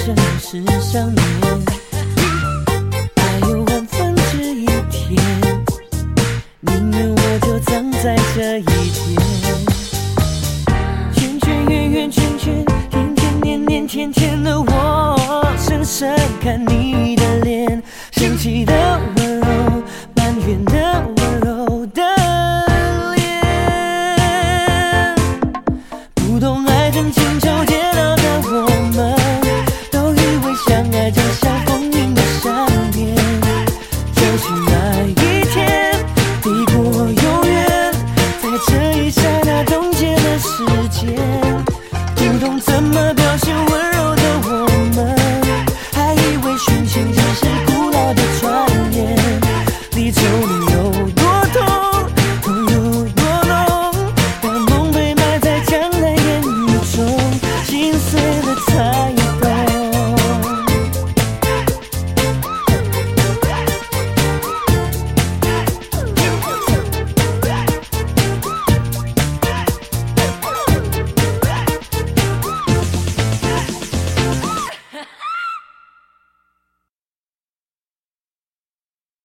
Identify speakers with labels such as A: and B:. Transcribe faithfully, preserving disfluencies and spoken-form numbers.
A: 真实想念，还有万分之一天，宁愿我就葬在这一天。圈圈圆圆圈圈，天天年年天天的我，深深看你的脸，生气的